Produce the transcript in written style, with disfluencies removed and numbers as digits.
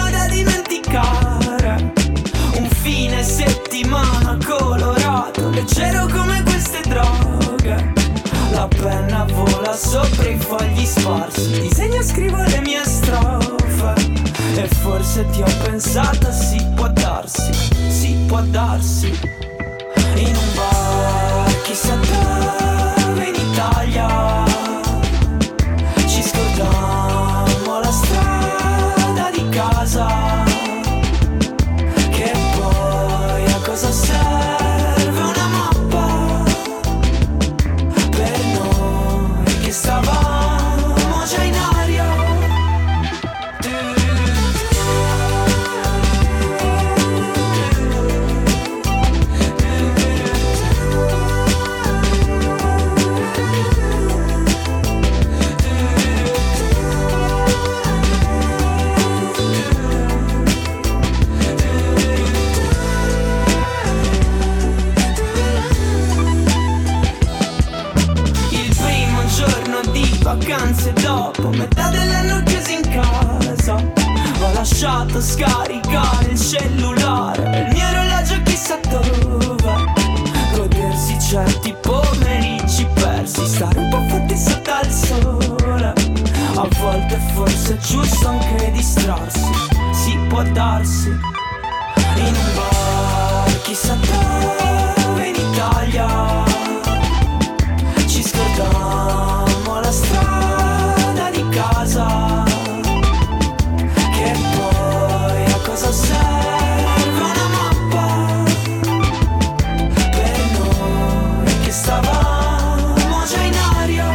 da dimenticare. Un fine settimana colorato, leggero come queste droghe. La penna vola sopra i fogli sparsi, disegno e scrivo le mie strofe. E forse ti ho pensato, si può darsi, si può darsi. In un bar, chissà dove in Italia, ci scordiamo la strada di casa. Che poi a cosa serve una mappa per noi che stavamo già in aria? Vacanze dopo metà dell'anno chiusi in casa, ho lasciato scaricare il cellulare e il mio orologio chissà dove. Godersi certi pomeriggi persi, stare un po' fatti sotto al sole. A volte forse è giusto anche distrarsi, si può darsi. In un bar, chissà dove in Italia, ci scordiamo la strada di casa. Che poi a cosa serve una mappa per noi che stavamo già in aria?